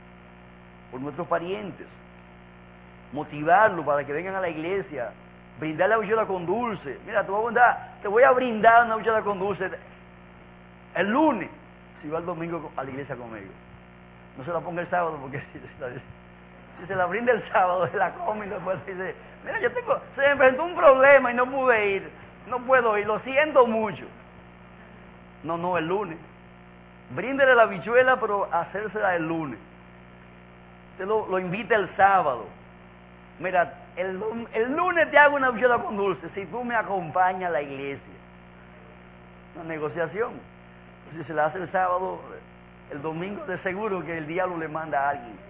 [SPEAKER 1] motivarlos para que vengan a la iglesia, brindarle habichuela con dulce. Mira, te voy a brindar una habichuela con dulce el lunes, si va el domingo a la iglesia conmigo. No se la ponga el sábado, porque si se la brinda el sábado, se la come y después dice, mira, se me presentó un problema y no pude ir, no puedo ir, lo siento mucho. No, el lunes. Bríndele la habichuela, pero hacérsela el lunes. Usted lo invita el sábado. Mira, el lunes te hago una habichuela con dulce, si tú me acompañas a la iglesia. Una negociación. Si se la hace el sábado, el domingo de seguro que el diablo le manda a alguien.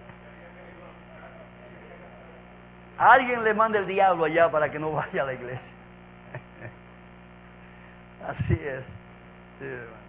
[SPEAKER 1] Alguien le manda el diablo allá para que no vaya a la iglesia. Así es. Sí, hermano.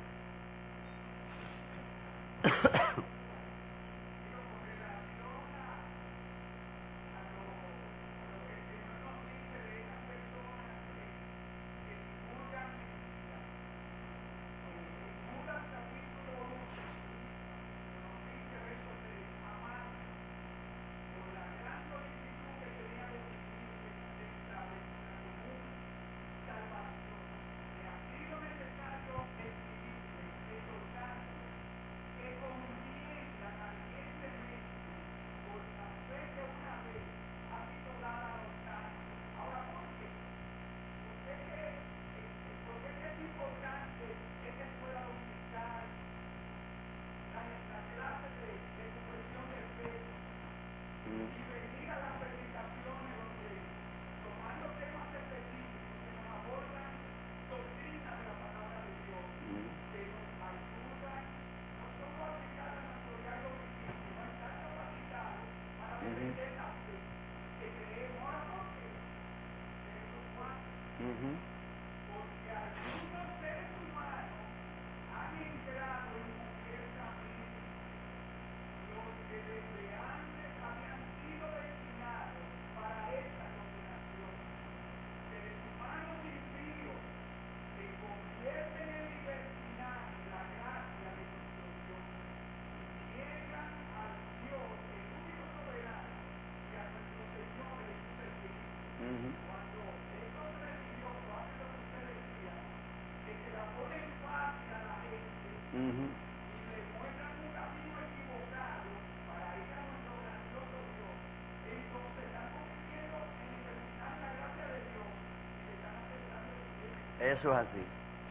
[SPEAKER 1] Eso es así.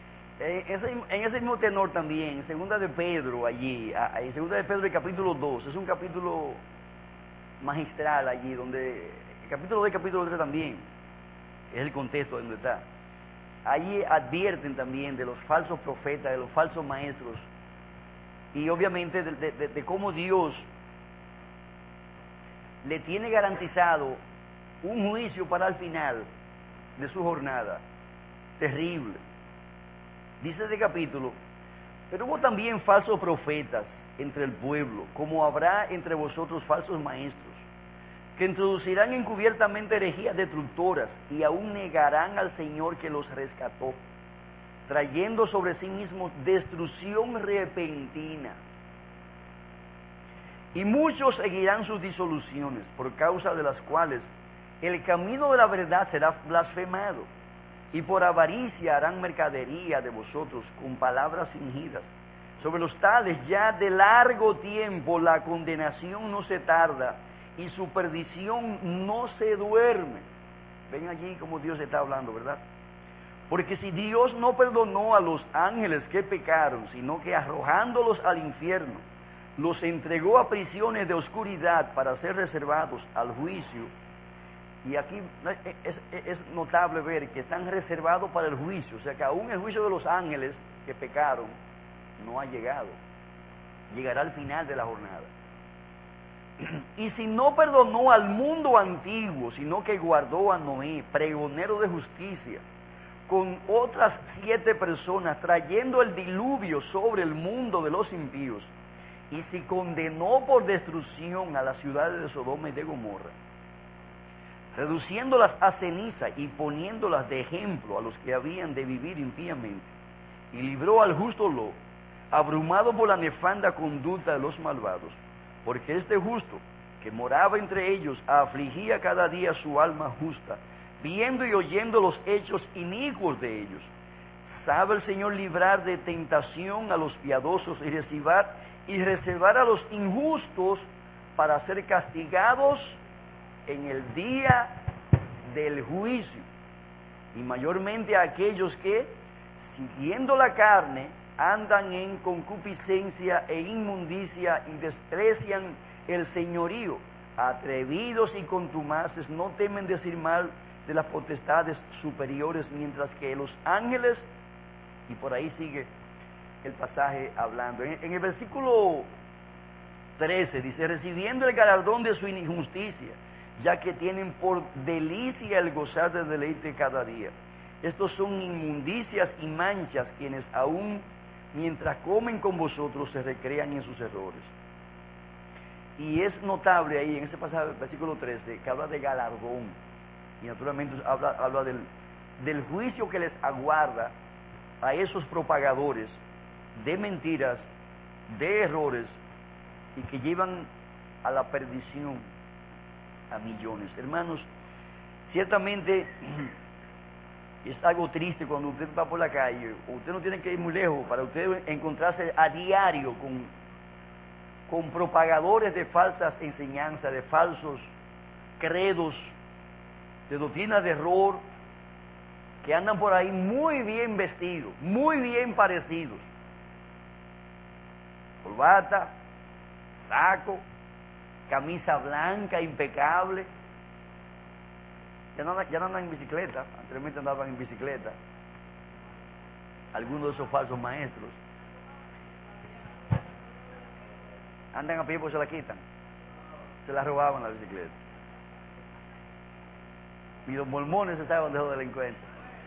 [SPEAKER 1] En ese mismo tenor también, segunda de Pedro allí, en segunda de Pedro el capítulo 2, es un capítulo magistral allí, donde el capítulo 2 y el capítulo 3 también, es el contexto donde está. Allí advierten también de los falsos profetas, de los falsos maestros, y obviamente de cómo Dios le tiene garantizado un juicio para el final de su jornada, terrible. Dice este capítulo, pero hubo también falsos profetas entre el pueblo, como habrá entre vosotros falsos maestros, que introducirán encubiertamente herejías destructoras y aún negarán al Señor que los rescató, trayendo sobre sí mismos destrucción repentina. Y muchos seguirán sus disoluciones, por causa de las cuales el camino de la verdad será blasfemado, y por avaricia harán mercadería de vosotros con palabras fingidas. Sobre los tales ya de largo tiempo la condenación no se tarda, y su perdición no se duerme. Ven allí como Dios está hablando, ¿verdad? Porque si Dios no perdonó a los ángeles que pecaron, sino que arrojándolos al infierno, los entregó a prisiones de oscuridad para ser reservados al juicio. Y aquí es notable ver que están reservados para el juicio, o sea que aún el juicio de los ángeles que pecaron no ha llegado, llegará al final de la jornada. Y si no perdonó al mundo antiguo, sino que guardó a Noé, pregonero de justicia, con otras 7 personas, trayendo el diluvio sobre el mundo de los impíos, y si condenó por destrucción a las ciudades de Sodoma y de Gomorra, reduciéndolas a ceniza y poniéndolas de ejemplo a los que habían de vivir impíamente, y libró al justo Lot, abrumado por la nefanda conducta de los malvados, porque este justo, que moraba entre ellos, afligía cada día su alma justa, viendo y oyendo los hechos inicuos de ellos. Sabe el Señor librar de tentación a los piadosos y reservar a los injustos para ser castigados en el día del juicio, y mayormente a aquellos que, siguiendo la carne, andan en concupiscencia e inmundicia y desprecian el señorío. Atrevidos y contumaces, no temen decir mal de las potestades superiores, mientras que los ángeles, y por ahí sigue el pasaje hablando. En el versículo 13 dice, recibiendo el galardón de su injusticia, ya que tienen por delicia el gozar de deleite cada día, Estos son inmundicias y manchas quienes aún mientras comen con vosotros se recrean en sus errores. Y es notable ahí en ese pasaje, versículo 13, que habla de galardón. Y naturalmente habla del juicio que les aguarda a esos propagadores de mentiras, de errores, y que llevan a la perdición a millones. Hermanos, ciertamente es algo triste cuando usted va por la calle. Usted no tiene que ir muy lejos para usted encontrarse a diario con propagadores de falsas enseñanzas, de falsos credos, de doctrinas de error, que andan por ahí muy bien vestidos, muy bien parecidos. Corbata, saco, camisa blanca, impecable. Ya no andan en bicicleta, anteriormente andaban en bicicleta. Algunos de esos falsos maestros andan a pie porque se la quitan. Se la robaban la bicicleta. Y los mormones estaban de los delincuentes.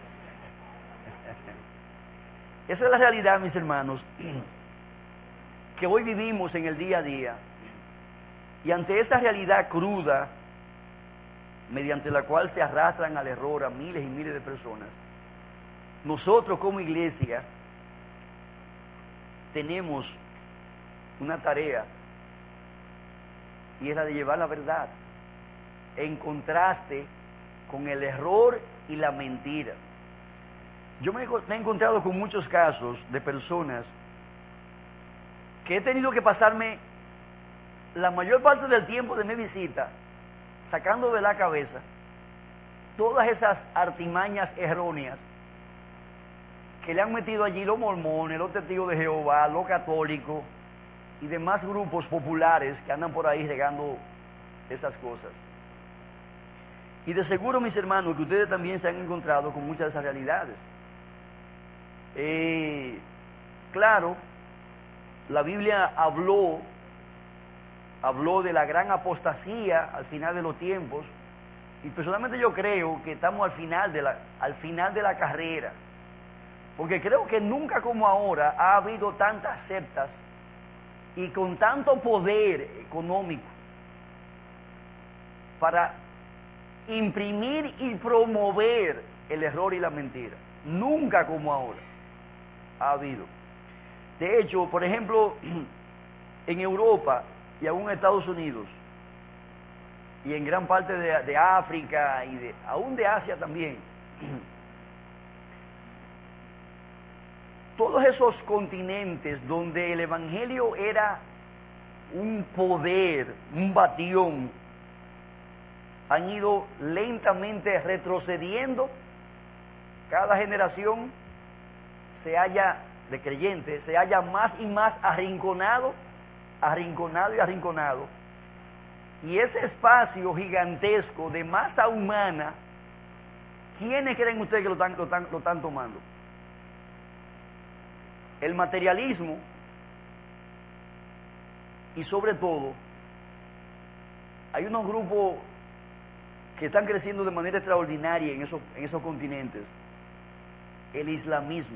[SPEAKER 1] Esa es la realidad, mis hermanos, que hoy vivimos en el día a día. Y ante esta realidad cruda, mediante la cual se arrastran al error a miles y miles de personas, nosotros como iglesia tenemos una tarea, y es la de llevar la verdad en contraste con el error y la mentira. Yo me he encontrado con muchos casos de personas que he tenido que pasarme la mayor parte del tiempo de mi visita sacando de la cabeza todas esas artimañas erróneas que le han metido allí los mormones, los testigos de Jehová, los católicos y demás grupos populares que andan por ahí regando esas cosas. Y de seguro, mis hermanos, que ustedes también se han encontrado con muchas de esas realidades. Claro, la Biblia habló de la gran apostasía al final de los tiempos, y personalmente yo creo que estamos al final de la carrera, porque creo que nunca como ahora ha habido tantas sectas y con tanto poder económico para imprimir y promover el error y la mentira. Nunca como ahora ha habido. De hecho, por ejemplo, en Europa y aún en Estados Unidos y en gran parte de África y aún de Asia también, todos esos continentes donde el evangelio era un poder, un bastión, han ido lentamente retrocediendo. Cada generación de creyentes se halla más y más arrinconado. Y ese espacio gigantesco de masa humana, ¿quiénes creen ustedes que lo están tomando? El materialismo, y sobre todo hay unos grupos que están creciendo de manera extraordinaria en esos continentes. El islamismo,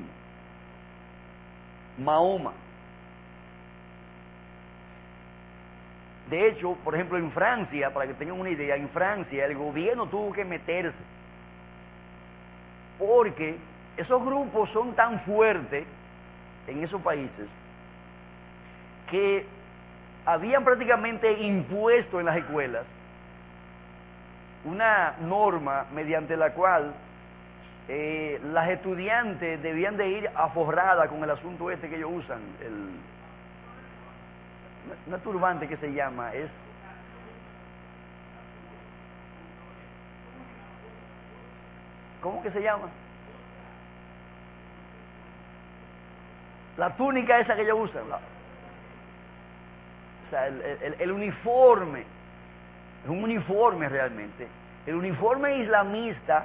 [SPEAKER 1] Mahoma. De hecho, por ejemplo, en Francia, para que tengan una idea, en Francia el gobierno tuvo que meterse, porque esos grupos son tan fuertes en esos países que habían prácticamente impuesto en las escuelas una norma mediante la cual las estudiantes debían de ir aforradas con el asunto que ellos usan, no es turbante que se llama, es ¿cómo que se llama? La túnica esa que ellos usan, o sea, el uniforme, es un uniforme realmente, el uniforme islamista.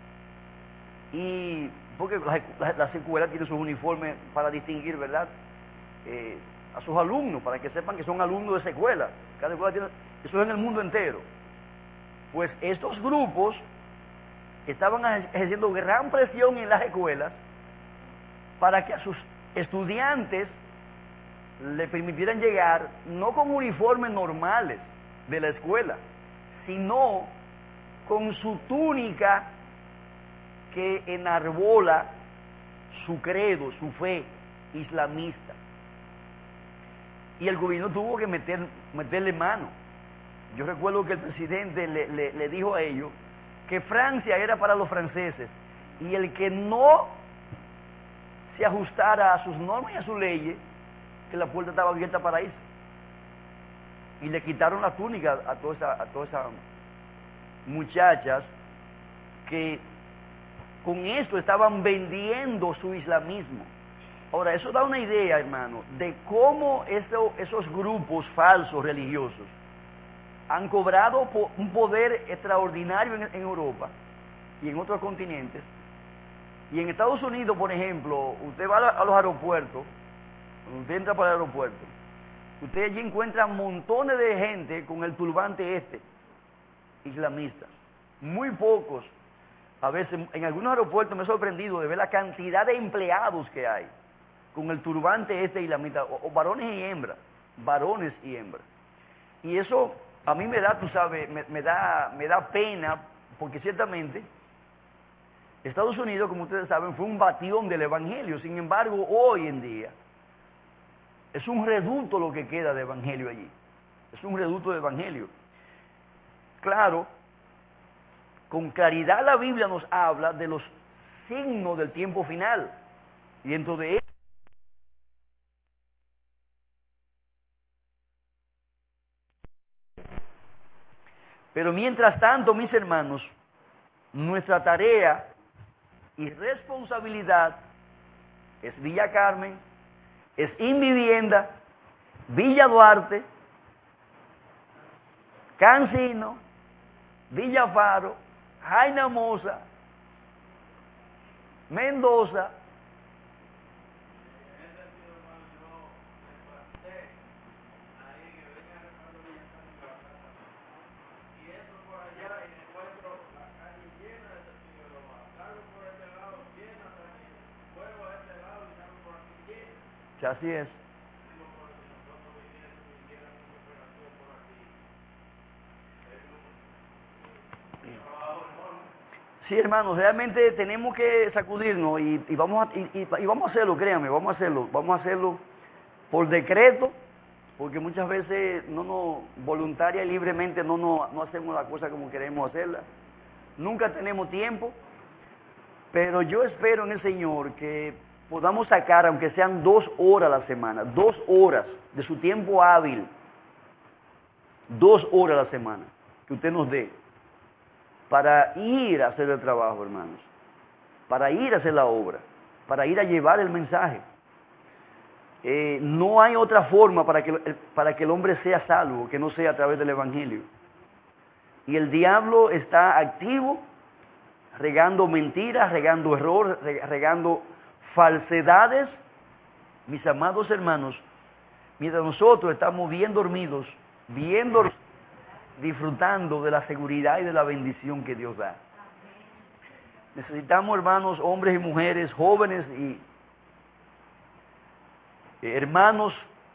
[SPEAKER 1] Y porque las escuelas tienen sus uniformes para distinguir, ¿verdad?, a sus alumnos, para que sepan que son alumnos de esa escuela. Cada escuela tiene, eso es en el mundo entero. Pues estos grupos estaban ejerciendo gran presión en las escuelas para que a sus estudiantes le permitieran llegar no con uniformes normales de la escuela, sino con su túnica que enarbola su credo, su fe islamista. Y el gobierno tuvo que meterle mano. Yo recuerdo que el presidente le dijo a ellos que Francia era para los franceses, y el que no se ajustara a sus normas y a sus leyes, que la puerta estaba abierta para irse. Y le quitaron la túnica a todas esas muchachas que con esto estaban vendiendo su islamismo. Ahora, eso da una idea, hermano, de cómo esos grupos falsos religiosos han cobrado un poder extraordinario en Europa y en otros continentes. Y en Estados Unidos, por ejemplo, usted va a los aeropuertos, cuando usted entra para el aeropuerto, usted allí encuentra montones de gente con el turbante islamista. Muy pocos. A veces, en algunos aeropuertos me he sorprendido de ver la cantidad de empleados que hay con el turbante islamista, o varones y hembras, varones y hembras. Y eso a mí me da, tú sabes, me da pena, porque ciertamente Estados Unidos, como ustedes saben, fue un bastión del evangelio. Sin embargo, hoy en día es un reducto lo que queda de evangelio allí. Es un reducto de evangelio. Claro, con claridad la Biblia nos habla de los signos del tiempo final. Y dentro de Pero mientras tanto, mis hermanos, nuestra tarea y responsabilidad es Villa Carmen, es Invivienda, Villa Duarte, Cancino, Villa Faro, Jaina Mosa, Mendoza. Así es. Sí, hermanos, realmente tenemos que sacudirnos y vamos a hacerlo, créanme, vamos a hacerlo por decreto, porque muchas veces voluntaria y libremente no hacemos la cosa como queremos hacerla. Nunca tenemos tiempo, pero yo espero en el Señor que podamos sacar, aunque sean 2 horas a la semana, 2 horas de su tiempo hábil, 2 horas a la semana, que usted nos dé, para ir a hacer el trabajo, hermanos, para ir a hacer la obra, para ir a llevar el mensaje. No hay otra forma para que el hombre sea salvo que no sea a través del Evangelio. Y el diablo está activo, regando mentiras, regando errores, regando falsedades, mis amados hermanos, mientras nosotros estamos bien dormidos, disfrutando de la seguridad y de la bendición que Dios da. Necesitamos, hermanos, hombres y mujeres, jóvenes y hermanos,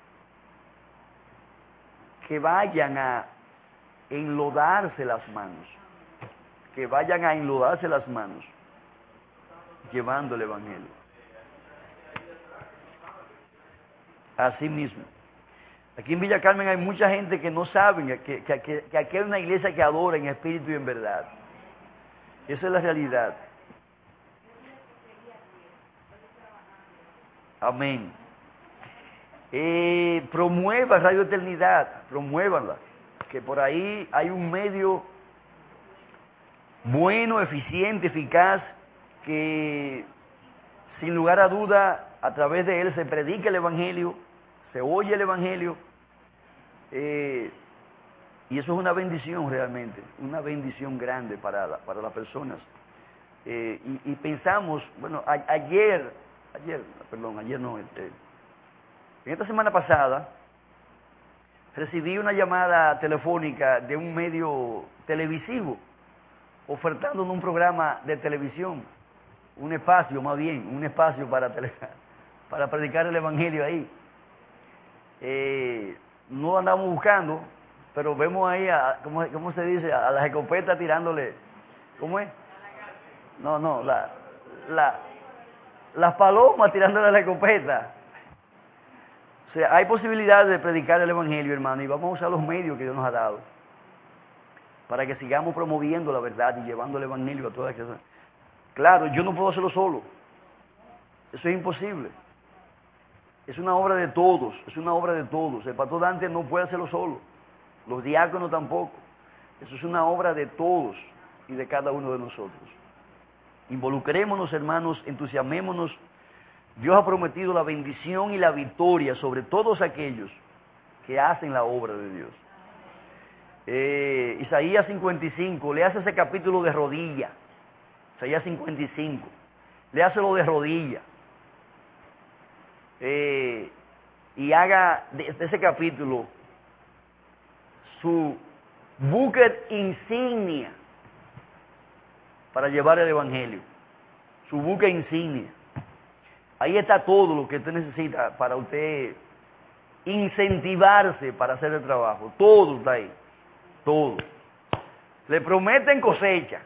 [SPEAKER 1] que vayan a enlodarse las manos, llevando el Evangelio. Así mismo. Aquí en Villa Carmen hay mucha gente que no sabe que aquí hay una iglesia que adora en espíritu y en verdad. Esa es la realidad. Amén. Promueva Radio Eternidad, promuévanla, que por ahí hay un medio bueno, eficiente, eficaz, que sin lugar a duda a través de él se predica el Evangelio, se oye el Evangelio, y eso es una bendición realmente, una bendición grande para las personas. Y pensamos, bueno, ayer no, en esta semana pasada recibí una llamada telefónica de un medio televisivo, ofertando en un programa de televisión, un espacio más bien, un espacio para predicar el Evangelio ahí. No andamos buscando, pero vemos ahí, ¿cómo se dice? A las escopetas tirándole, ¿cómo es? No, las palomas tirándole a la escopeta. O sea, hay posibilidades de predicar el Evangelio, hermano, y vamos a usar los medios que Dios nos ha dado para que sigamos promoviendo la verdad y llevando el Evangelio a todas las personas. Claro, yo no puedo hacerlo solo. Eso es imposible. Es una obra de todos, es una obra de todos. El pastor Dante no puede hacerlo solo. Los diáconos tampoco. Eso es una obra de todos y de cada uno de nosotros. Involucrémonos, hermanos, entusiasmémonos. Dios ha prometido la bendición y la victoria sobre todos aquellos que hacen la obra de Dios. Isaías 55, le hace ese capítulo de rodilla. Isaías 55, le hace lo de rodilla. Y haga de ese capítulo su buque insignia para llevar el Evangelio. Su buque insignia. Ahí está todo lo que usted necesita para usted incentivarse para hacer el trabajo. Todo está ahí. Todo. Le prometen cosecha.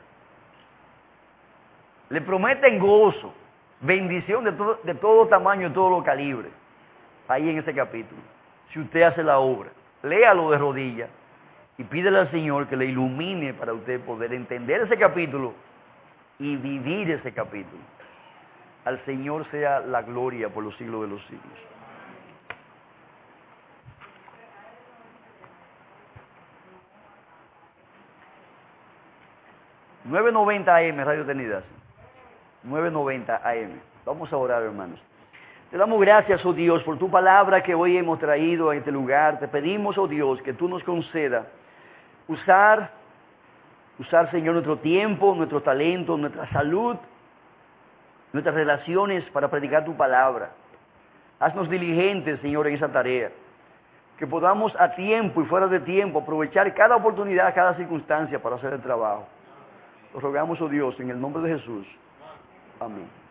[SPEAKER 1] Le prometen gozo. Bendición de todo tamaño, de todo lo calibre. Ahí en ese capítulo. Si usted hace la obra, léalo de rodillas y pídele al Señor que le ilumine para usted poder entender ese capítulo y vivir ese capítulo. Al Señor sea la gloria por los siglos de los siglos. ...9:90 AM, Radio Trinidad. 9:90 AM. Vamos a orar, hermanos. Te damos gracias, oh Dios, por tu palabra que hoy hemos traído a este lugar. Te pedimos, oh Dios, que tú nos conceda usar, Señor, nuestro tiempo, nuestro talento, nuestra salud, nuestras relaciones para predicar tu palabra. Haznos diligentes, Señor, en esa tarea. Que podamos a tiempo y fuera de tiempo aprovechar cada oportunidad, cada circunstancia para hacer el trabajo. Lo rogamos, oh Dios, en el nombre de Jesús. Amén.